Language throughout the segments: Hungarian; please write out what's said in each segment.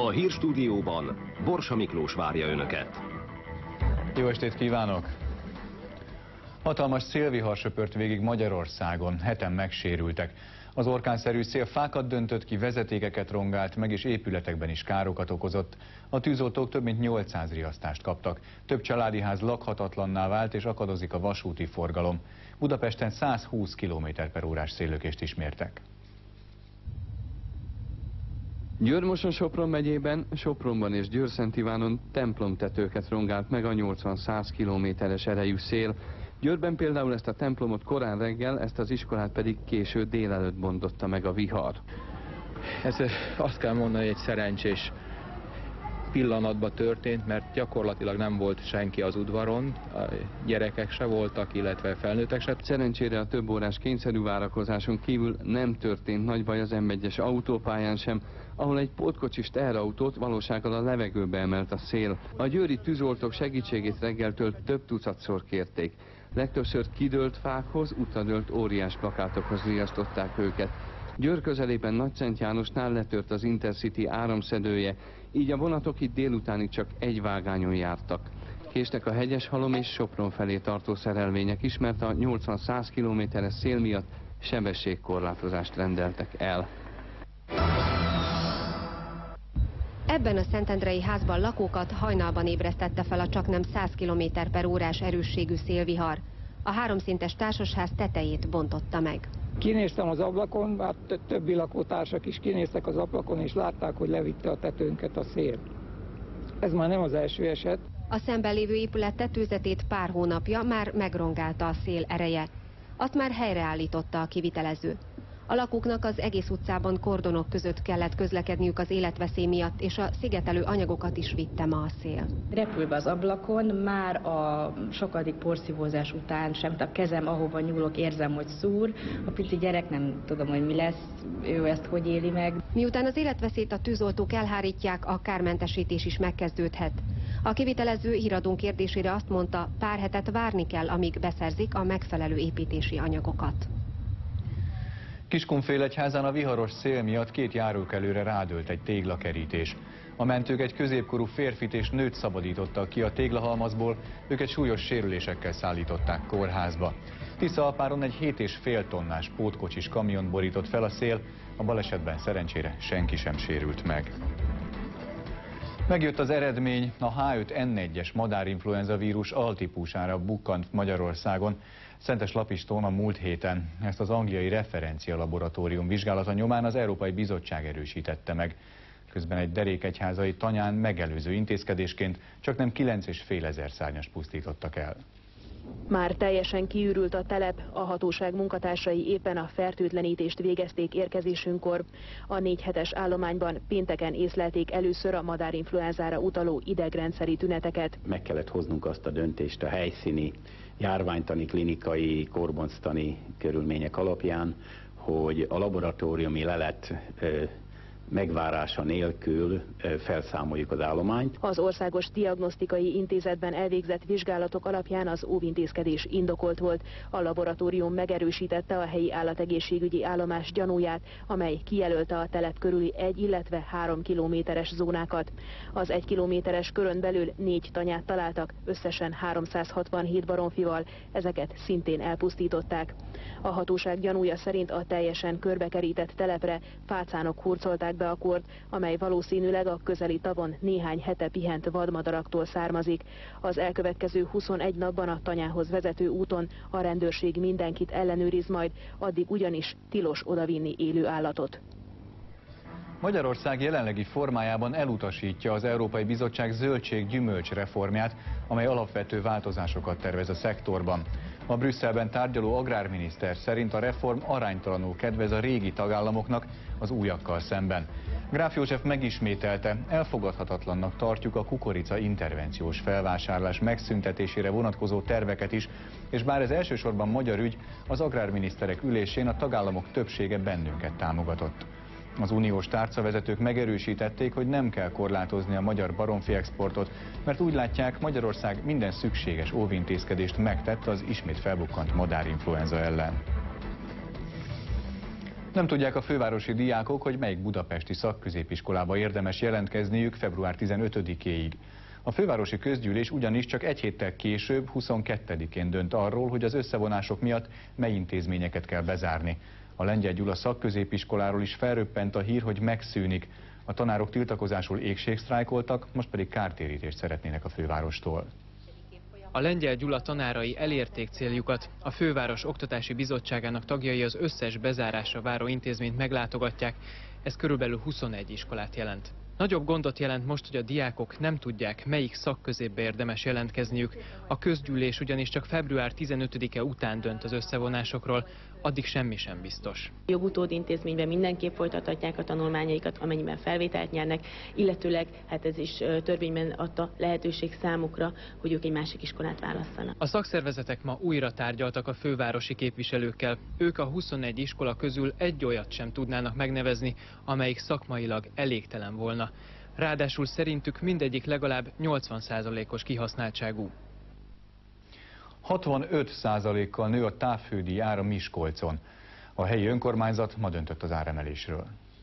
A hírstúdióban Borsa Miklós várja Önöket. Jó estét kívánok! Hatalmas szélvihar söpört végig Magyarországon, 7-en megsérültek. Az orkánszerű szél fákat döntött ki, vezetékeket rongált meg és épületekben is károkat okozott. A tűzoltók több mint 800 riasztást kaptak. Több családi ház lakhatatlanná vált és akadozik a vasúti forgalom. Budapesten 120 km/h széllökést is mértek. Győr-Moson-Sopron megyében, Sopronban és Győr-Szent Ivánon templomtetőket rongált meg a 80-100 km/h erejű szél. Győrben például ezt a templomot korán reggel, ezt az iskolát pedig késő délelőtt bontotta meg a vihar. Ez azt kell mondani, hogy egy szerencsés pillanatban történt, mert gyakorlatilag nem volt senki az udvaron, a gyerekek se voltak, illetve felnőttek se. Szerencsére a több órás kényszerű várakozáson kívül nem történt nagy baj az M1-es autópályán sem, ahol egy pótkocsis teherautót valósággal a levegőbe emelt a szél. A győri tűzoltók segítségét reggeltől több tucatszor kérték. Legtöbbször kidőlt fákhoz, utadőlt óriás plakátokhoz riasztották őket. Győr közelében Nagyszent Jánosnál letört az Intercity áramszedője, így a vonatok itt délutánig csak egy vágányon jártak. Késtek a Hegyeshalom és Sopron felé tartó szerelvények is, mert a 80-100 km/h szél miatt sebességkorlátozást rendeltek el. Ebben a szentendrei házban lakókat hajnalban ébresztette fel a csaknem 100 km/h erősségű szélvihar. A háromszintes társasház tetejét bontotta meg. Kinéztem az ablakon, hát többi lakótársak is kinéztek az ablakon, és látták, hogy levitte a tetőnket a szél. Ez már nem az első eset. A szemben lévő épület tetőzetét pár hónapja már megrongálta a szél ereje. Azt már helyreállította a kivitelező. A lakóknak az egész utcában kordonok között kellett közlekedniük az életveszély miatt, és a szigetelő anyagokat is vitte ma a szél. Repülve az ablakon, már a sokadik porszívózás után sem, a kezem ahova nyúlok érzem, hogy szúr. A pici gyerek nem tudom, hogy mi lesz, ő ezt hogy éli meg. Miután az életveszélyt a tűzoltók elhárítják, a kármentesítés is megkezdődhet. A kivitelező híradón kérdésére azt mondta, pár hetet várni kell, amíg beszerzik a megfelelő építési anyagokat. Kiskunfélegyházán a viharos szél miatt 2 járókelőre rádőlt egy téglakerítés. A mentők egy középkorú férfit és nőt szabadítottak ki a téglahalmazból, őket súlyos sérülésekkel szállították kórházba. Tiszaalpáron egy 7,5 tonnás pótkocsis kamiont borított fel a szél, a balesetben szerencsére senki sem sérült meg. Megjött az eredmény, a H5N1-es madárinfluenza vírus altípusára bukkant Magyarországon, Szentes-Lapistón a múlt héten. Ezt az angliai referencia laboratórium vizsgálata nyomán az Európai Bizottság erősítette meg. Közben egy derékegyházai tanyán megelőző intézkedésként csaknem 9,5 szárnyast pusztítottak el. Már teljesen kiürült a telep, a hatóság munkatársai éppen a fertőtlenítést végezték érkezésünkkor. A 4 hetes állományban pénteken észlelték először a madárinfluenzára utaló idegrendszeri tüneteket. Meg kellett hoznunk azt a döntést a helyszíni, járványtani, klinikai, korbonctani körülmények alapján, hogy a laboratóriumi lelet megvárása nélkül felszámoljuk az állományt. Az Országos Diagnosztikai Intézetben elvégzett vizsgálatok alapján az óvintézkedés indokolt volt. A laboratórium megerősítette a helyi állategészségügyi állomás gyanúját, amely kijelölte a telep körüli 1, illetve 3 kilométeres zónákat. Az 1 kilométeres körön belül 4 tanyát találtak, összesen 367 baromfival, ezeket szintén elpusztították. A hatóság gyanúja szerint a teljesen körbekerített telepre fácánok hurcolták be a kort, amely valószínűleg a közeli tavon néhány hete pihent vadmadaraktól származik. Az elkövetkező 21 napban a tanyához vezető úton a rendőrség mindenkit ellenőriz majd, addig ugyanis tilos odavinni élő állatot. Magyarország jelenlegi formájában elutasítja az Európai Bizottság zöldség-gyümölcs reformját, amely alapvető változásokat tervez a szektorban. A Brüsszelben tárgyaló agrárminiszter szerint a reform aránytalanul kedvez a régi tagállamoknak az újakkal szemben. Gráf József megismételte, elfogadhatatlannak tartjuk a kukorica intervenciós felvásárlás megszüntetésére vonatkozó terveket is, és bár ez elsősorban magyar ügy, az agrárminiszterek ülésén a tagállamok többsége bennünket támogatott. Az uniós tárcavezetők megerősítették, hogy nem kell korlátozni a magyar baromfi exportot, mert úgy látják, Magyarország minden szükséges óvintézkedést megtett az ismét felbukkant madárinfluenza ellen. Nem tudják a fővárosi diákok, hogy melyik budapesti szakközépiskolába érdemes jelentkezniük február 15-éig. A fővárosi közgyűlés ugyanis csak egy héttel később, 22-én dönt arról, hogy az összevonások miatt mely intézményeket kell bezárni. A Lengyel Gyula szakközépiskoláról is felröppent a hír, hogy megszűnik. A tanárok tiltakozásul égségsztrájkoltak, most pedig kártérítést szeretnének a fővárostól. A Lengyel Gyula tanárai elérték céljukat. A főváros oktatási bizottságának tagjai az összes bezárásra váró intézményt meglátogatják. Ez körülbelül 21 iskolát jelent. Nagyobb gondot jelent most, hogy a diákok nem tudják, melyik szakközépbe érdemes jelentkezniük. A közgyűlés ugyanis csak február 15-e után dönt az összevonásokról, addig semmi sem biztos. Jogutód intézményben mindenképp folytathatják a tanulmányaikat, amennyiben felvételt nyernek, illetőleg hát ez is törvényben adta lehetőség számukra, hogy ők egy másik iskolát válasszanak. A szakszervezetek ma újra tárgyaltak a fővárosi képviselőkkel. Ők a 21 iskola közül egy olyat sem tudnának megnevezni, amelyik szakmailag elégtelen volna. Ráadásul szerintük mindegyik legalább 80%-os kihasználtságú. 65%-kal nő a távfődíj ára Miskolcon. A helyi önkormányzat ma döntött az áremelésről.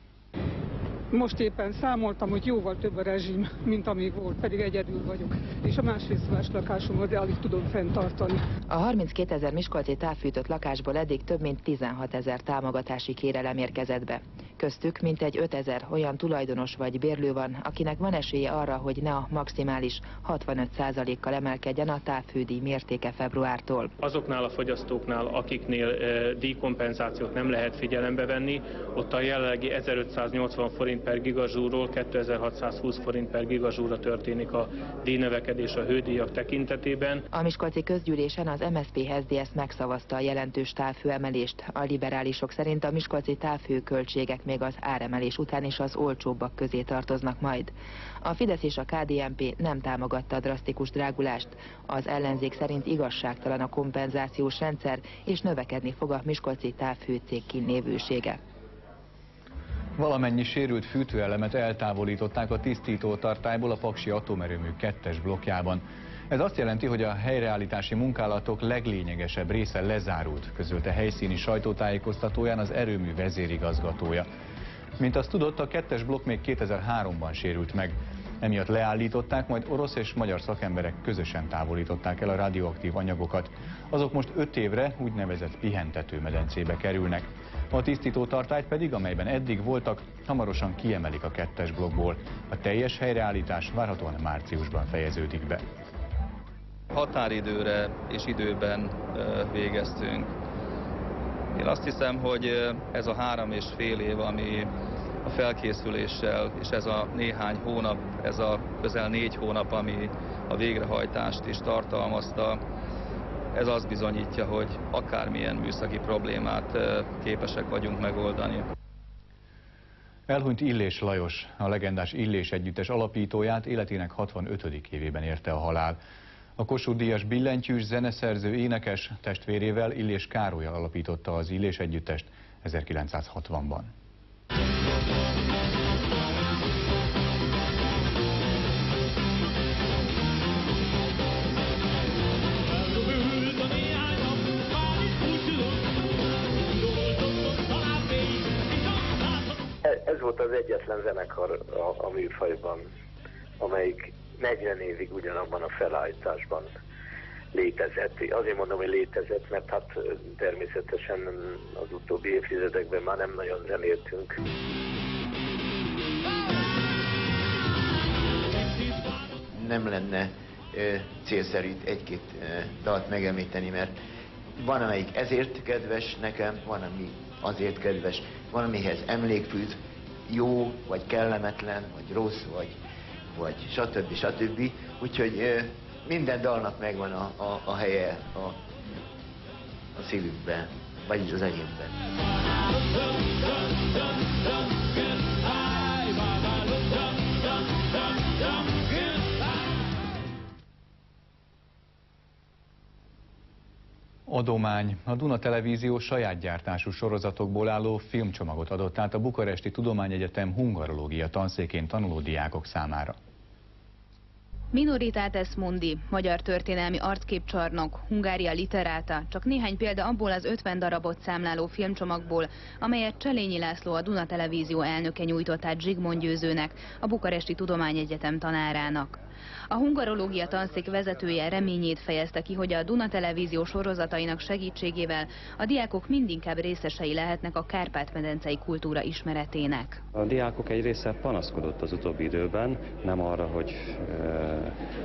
Most éppen számoltam, hogy jóval több a rezsim, mint amíg volt, pedig egyedül vagyok. És a másrészvás lakásomat alig tudom fenntartani. A 32 000 miskolci távfűtött lakásból eddig több mint 16 000 támogatási kérelem érkezett be. Köztük mintegy 5 000 olyan tulajdonos vagy bérlő van, akinek van esélye arra, hogy ne a maximális 65%-kal emelkedjen a távfődíj mértéke februártól. Azoknál a fogyasztóknál, akiknél díjkompenzációt nem lehet figyelembe venni, ott a jelenlegi 1580 forint per gigazsúrról 2620 forint per gigazsúrra történik a díjnövekedés a hődíjak tekintetében. A miskolci közgyűlésen az MSZP HSZDSZ megszavazta a jelentős távhőemelést. A liberálisok szerint a miskolci távhőköltségek még az áremelés után is az olcsóbbak közé tartoznak majd. A Fidesz és a KDNP nem támogatta a drasztikus drágulást. Az ellenzék szerint igazságtalan a kompenzációs rendszer, és növekedni fog a miskolci távhőcég kínlévősége. Valamennyi sérült fűtőelemet eltávolították a tisztító tartályból a Paksi atomerőmű 2-es blokkjában. Ez azt jelenti, hogy a helyreállítási munkálatok leglényegesebb része lezárult, közölte helyszíni sajtótájékoztatóján az erőmű vezérigazgatója. Mint azt tudott, a 2-es blokk még 2003-ban sérült meg. Emiatt leállították, majd orosz és magyar szakemberek közösen távolították el a radioaktív anyagokat. Azok most 5 évre úgynevezett pihentetőmedencébe kerülnek. A tisztító tartályt pedig, amelyben eddig voltak, hamarosan kiemelik a 2-es blokkból. A teljes helyreállítás várhatóan márciusban fejeződik be. Határidőre és időben végeztünk. Én azt hiszem, hogy ez a 3,5 év, ami a felkészüléssel, és ez a néhány hónap, ez a közel 4 hónap, ami a végrehajtást is tartalmazta, ez azt bizonyítja, hogy akármilyen műszaki problémát képesek vagyunk megoldani. Elhunyt Illés Lajos, a legendás Illés együttes alapítóját életének 65. évében érte a halál. A Kossuth-díjas billentyűs zeneszerző énekes testvérével, Illés Károllyal alapította az Illés együttest 1960-ban. Ez volt az egyetlen zenekar a műfajban, amelyik 40 évig ugyanabban a felállításban létezett. Azért mondom, hogy létezett, mert hát természetesen az utóbbi évtizedekben már nem nagyon zenéltünk. Nem lenne célszerű egy-két dalt megemlíteni, mert van, amelyik ezért kedves nekem, van, ami azért kedves, van, amihez emlék fűz, jó, vagy kellemetlen, vagy rossz, vagy stb. Úgyhogy minden dalnak megvan a helye a szívükben, vagyis az enyémben. Adomány. A Duna Televízió saját gyártású sorozatokból álló filmcsomagot adott át a Bukaresti Tudományegyetem hungarológia tanszékén tanuló diákok számára. Minoritates Mundi, magyar történelmi arcképcsarnok, Hungária Literata, csak néhány példa abból az 50 darabot számláló filmcsomagból, amelyet Cselényi László, a Duna Televízió elnöke nyújtott át Zsigmond Győzőnek, a Bukaresti Tudományegyetem tanárának. A hungarológia tanszék vezetője reményét fejezte ki, hogy a Duna Televízió sorozatainak segítségével a diákok mindinkább részesei lehetnek a Kárpát-medencei kultúra ismeretének. A diákok egy része panaszkodott az utóbbi időben, nem arra, hogy a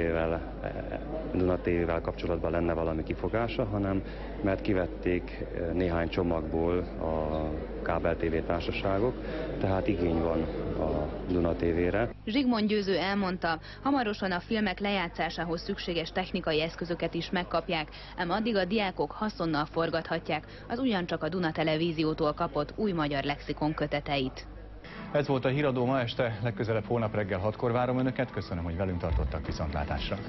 Duna TV-vel kapcsolatban lenne valami kifogása, hanem mert kivették néhány csomagból a kábel TV társaságok, tehát igény van a Duna TV-re. Zsigmond Győző elmondta, hamarosan a filmek lejátszásához szükséges technikai eszközöket is megkapják, ám addig a diákok haszonnal forgathatják az ugyancsak a Duna Televíziótól kapott új magyar lexikon köteteit. Ez volt a Híradó ma este, legközelebb holnap reggel 6-kor várom Önöket, köszönöm, hogy velünk tartottak, viszontlátásra.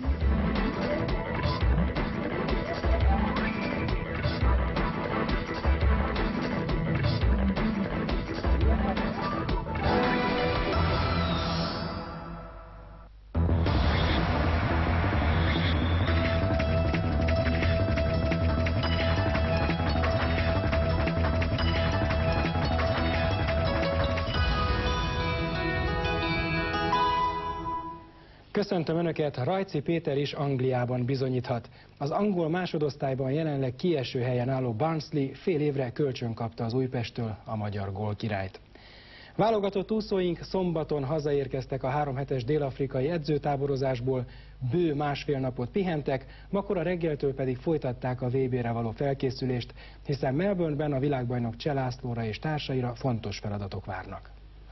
Köszöntöm Önöket, Rajci Péter is Angliában bizonyíthat. Az angol másodosztályban jelenleg kieső helyen álló Barnsley fél évre kölcsön kapta az Újpesttől a magyar gólkirályt. Válogatott úszóink szombaton hazaérkeztek a 3 hetes dél-afrikai edzőtáborozásból, bő másfél napot pihentek, makora reggeltől pedig folytatták a VB-re való felkészülést, hiszen Melbourneben a világbajnok Cseh Lászlóra és társaira fontos feladatok várnak.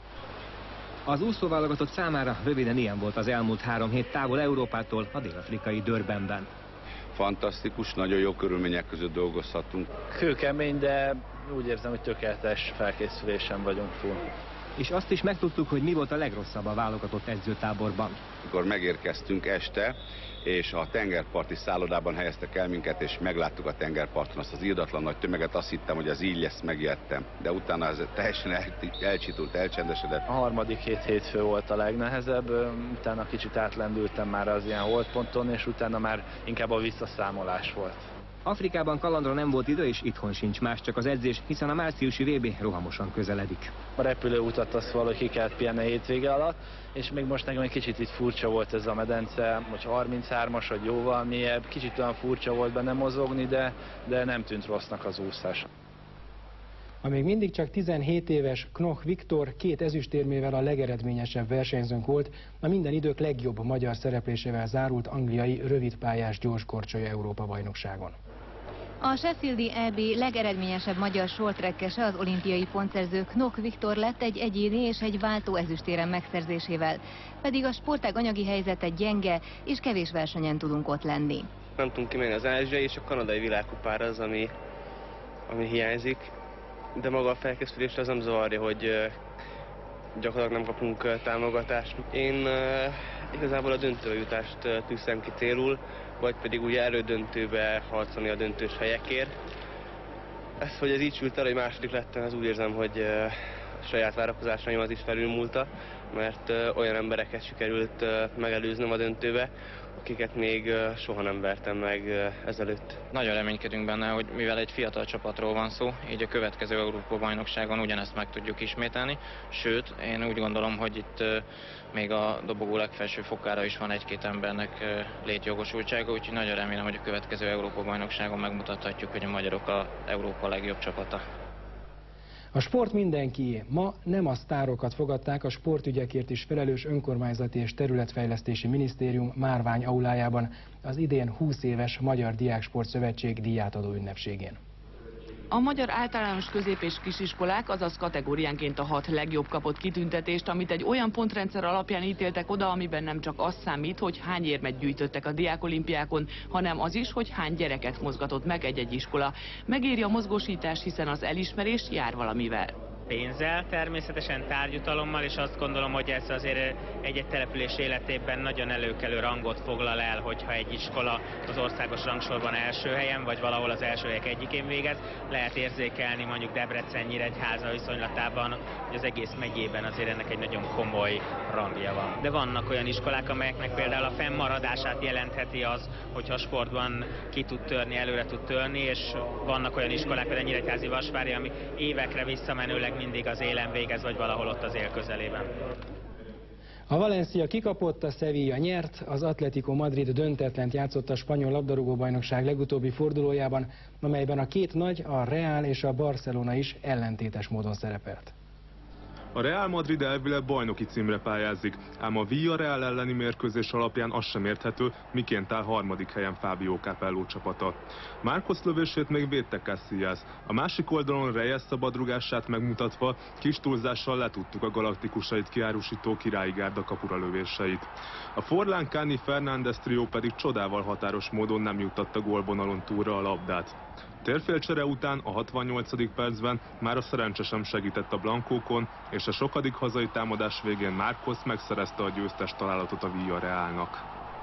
Az úszóválogatott számára röviden ilyen volt az elmúlt 3 hét távol Európától a dél-afrikai Durbanben. Fantasztikus, nagyon jó körülmények között dolgozhatunk. Kőkemény, de úgy érzem, hogy tökéletes felkészülésen vagyunk túl. És azt is megtudtuk, hogy mi volt a legrosszabb a válogatott edzőtáborban. Amikor megérkeztünk este, és a tengerparti szállodában helyeztek el minket, és megláttuk a tengerparton azt az irdatlan nagy tömeget, azt hittem, hogy az így lesz, megijedtem. De utána ez teljesen elcsitult, elcsendesedett. A harmadik hétfő volt a legnehezebb, utána kicsit átlendültem már az ilyen holdponton, és utána már inkább a visszaszámolás volt. Afrikában kalandra nem volt idő, és itthon sincs más, csak az edzés, hiszen a márciusi VB rohamosan közeledik. A repülőutat azt valahogy ki kellett pihenni a hétvége alatt, és még most nekem egy kicsit itt furcsa volt ez a medence, hogy 33-as, vagy jóval mélyebb, kicsit olyan furcsa volt benne mozogni, de nem tűnt rossznak az úszás. A még mindig csak 17 éves Knoch Viktor 2 ezüstérmével a legeredményesebb versenyzőnk volt, a minden idők legjobb magyar szereplésével zárult angliai rövidpályás gyorskorcsolya Európa-bajnokságon. A Sheffieldi EB legeredményesebb magyar shorttrackese, az olimpiai pontszerző Knoch Viktor lett egy egyéni és egy váltó ezüstérem megszerzésével, pedig a sportág anyagi helyzete gyenge, és kevés versenyen tudunk ott lenni. Nem tudunk kimenni az ázsiai és a kanadai világkupára az, ami hiányzik, de maga a felkészülés az nem zavarja, hogy gyakorlatilag nem kapunk támogatást. Én igazából a döntőbe jutást tűztem ki célul, vagy pedig ugye elődöntőbe harcolni a döntős helyekért. Ez, hogy ez így sült el, hogy második lettem, ez úgy érzem, hogy a saját várakozásaim az is felülmúlta, mert olyan embereket sikerült megelőznöm a döntőbe, akiket még soha nem vertem meg ezelőtt. Nagyon reménykedünk benne, hogy mivel egy fiatal csapatról van szó, így a következő Európa-bajnokságon ugyanezt meg tudjuk ismételni. Sőt, én úgy gondolom, hogy itt még a dobogó legfelső fokára is van egy-két embernek létjogosultsága, úgyhogy nagyon remélem, hogy a következő Európa-bajnokságon megmutathatjuk, hogy a magyarok a Európa legjobb csapata. A sport mindenkié. Ma nem a sztárokat fogadták a sportügyekért is felelős önkormányzati és területfejlesztési minisztérium Márvány aulájában az idén 20 éves Magyar Diáksport Szövetség díjátadó ünnepségén. A magyar általános közép- és kisiskolák, azaz kategóriánként a 6 legjobb kapott kitüntetést, amit egy olyan pontrendszer alapján ítéltek oda, amiben nem csak az számít, hogy hány érmet gyűjtöttek a diákolimpiákon, hanem az is, hogy hány gyereket mozgatott meg egy-egy iskola. Megéri a mozgósítás, hiszen az elismerés jár valamivel. pénzzel, természetesen tárgyutalommal, és azt gondolom, hogy ez azért egy-egy település életében nagyon előkelő rangot foglal el, hogyha egy iskola az országos rangsorban első helyen, vagy valahol az első helyek egyikén végez. Lehet érzékelni mondjuk Debrecen-Nyíregyháza viszonylatában, hogy az egész megyében azért ennek egy nagyon komoly rangja van. De vannak olyan iskolák, amelyeknek például a fennmaradását jelentheti az, hogyha a sportban ki tud törni, előre tud törni, és vannak olyan iskolák, például a Nyíregyházi Vasvári, ami évekre visszamenőleg mindig az élen végez, vagy valahol ott az él közelében. A Valencia kikapott, a Sevilla nyert, az Atlético Madrid döntetlent játszott a spanyol labdarúgó-bajnokság legutóbbi fordulójában, amelyben a két nagy, a Real és a Barcelona is ellentétes módon szerepelt. A Real Madrid elvileg bajnoki címre pályázik, ám a Villarreal elleni mérkőzés alapján az sem érthető, miként áll harmadik helyen Fabio Capello csapata. Marcos lövését még védte Casillas, a másik oldalon Reyes szabadrugását megmutatva kis túlzással letudtuk a galaktikusait kiárusító királyi gárda kapura lövéseit. A Forlán Cani Fernández trió pedig csodával határos módon nem juttatta gólvonalon túlra a labdát. Térfélcsere után a 68. percben már a szerencse sem segített a blankókon, és a sokadik hazai támadás végén Marcos megszerezte a győztes találatot a Villarrealnak.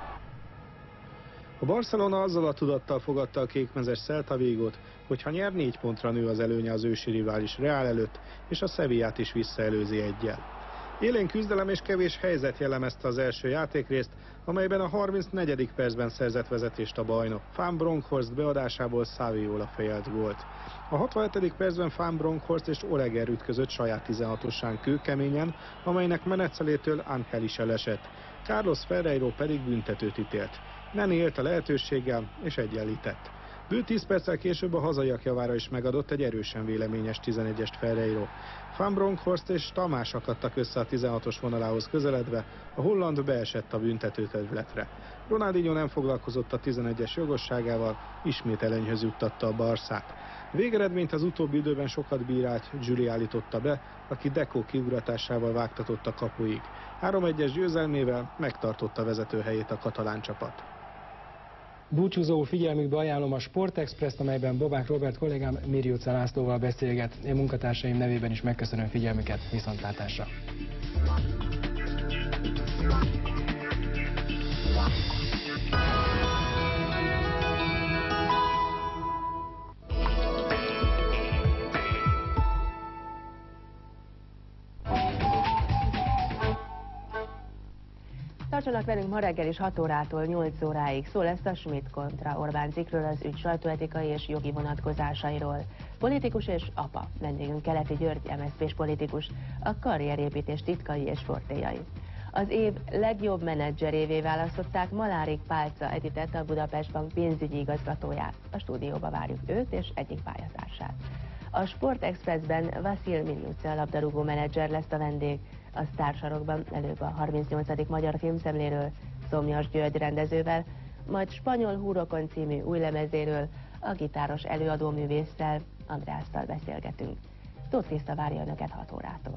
A Barcelona azzal a tudattal fogadta a kékmezes Celta Vigót, hogy ha nyer 4 pontra nő az előnye az ősi rivális Real előtt, és a Sevillát is visszaelőzi 1-jel. Élén küzdelem és kevés helyzet jellemezte az első játékrészt, amelyben a 34. percben szerzett vezetést a bajnok. Van Bronckhorst beadásából Saviola fejelt gólt. A 67. percben Van Bronckhorst és Oleger ütközött saját 16-osán kőkeményen, amelynek menetszelétől Ángel is elesett. Carlos Ferreiro pedig büntetőt ítélt. Neni élt a lehetőséggel és egyenlített. Bő 10 perccel később a hazaiak javára is megadott egy erősen véleményes 11-est Ferreiro. Van Bronckhorst és Tamás akadtak össze a 16-os vonalához közeledve, a holland beesett a büntetőterületre. Ronaldinho nem foglalkozott a 11-es jogosságával, ismét előnyhöz juttatta a Barszát. Végeredményt az utóbbi időben sokat bírált Juli állította be, aki Deco kiugratásával vágtatott a kapuig. 3-1-es győzelmével megtartotta vezetőhelyét a katalán csapat. Búcsúzó figyelmükbe ajánlom a Sportexpress-t, amelyben Bobák Robert kollégám Mirjúca Lászlóval beszélget. Én munkatársaim nevében is megköszönöm figyelmüket, viszontlátásra! Tartsanak velünk ma reggel is 6 órától 8 óráig. Szó lesz a Schmidt kontra Orbán cikkről, az ügy sajtóetikai és jogi vonatkozásairól. Politikus és apa. Vendégünk Keleti György, MSZP-s politikus, a karrierépítés titkai és fortélyai. Az év legjobb menedzserévé választották Malárik Pálca Editet, a Budapest Bank pénzügyi igazgatóját. A stúdióba várjuk őt és egyik pályatársát. A Sport Expressben Vasil Mirjúca labdarúgó menedzser lesz a vendég. A Sztársarokban előbb a 38. Magyar Filmszemléről, Szomjas György rendezővel, majd Spanyol húrokon című új lemezéről, a gitáros előadóművésszel, Andrásszal beszélgetünk. Tóth Kriszta várja Önöket 6 órától.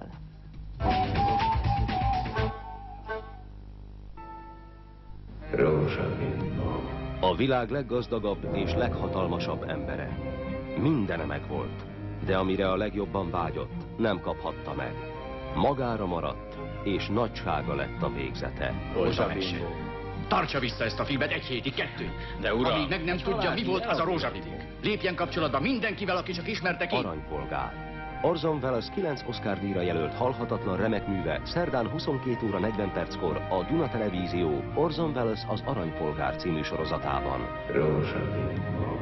A világ leggazdagabb és leghatalmasabb embere. Mindene megvolt, de amire a legjobban vágyott, nem kaphatta meg. Magára maradt, és nagysága lett a végzete. Rózsabingo. Tartsa vissza ezt a filmet 1 hétig, 2. De uram! Amíg meg nem tudja, mi volt az a rózsabingo. Lépjen kapcsolatba mindenkivel, aki csak ismerte ki. Aranypolgár. Orson Welles 9 Oscar-díjra jelölt halhatatlan remek műve szerdán 22 óra 40 perckor a Duna Televízió Orson Welles az Aranypolgár című sorozatában. Rózsabingo.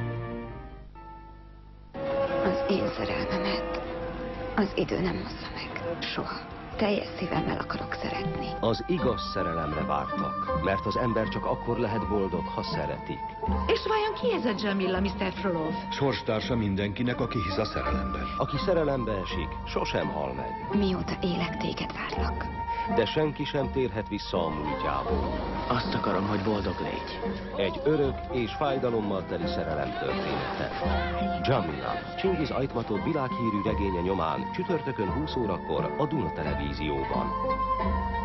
Az én szerelmemet az idő nem hozza meg. Soha. Teljes szívemmel akarok szeretni. Az igaz szerelemre vártak, mert az ember csak akkor lehet boldog, ha szeretik. És vajon ki ez a Jamila, Mr. Frolov? Sorstársa mindenkinek, aki hisz a szerelemben. Aki szerelembe esik, sosem hal meg. Mióta élek, téged várlak. De senki sem térhet vissza a múltjából. Azt akarom, hogy boldog légy. Egy örök és fájdalommal teli szerelem története. Jamila, Csingiz Ajtmatov világhírű regénye nyomán csütörtökön 20 órakor a Duna Televízióban.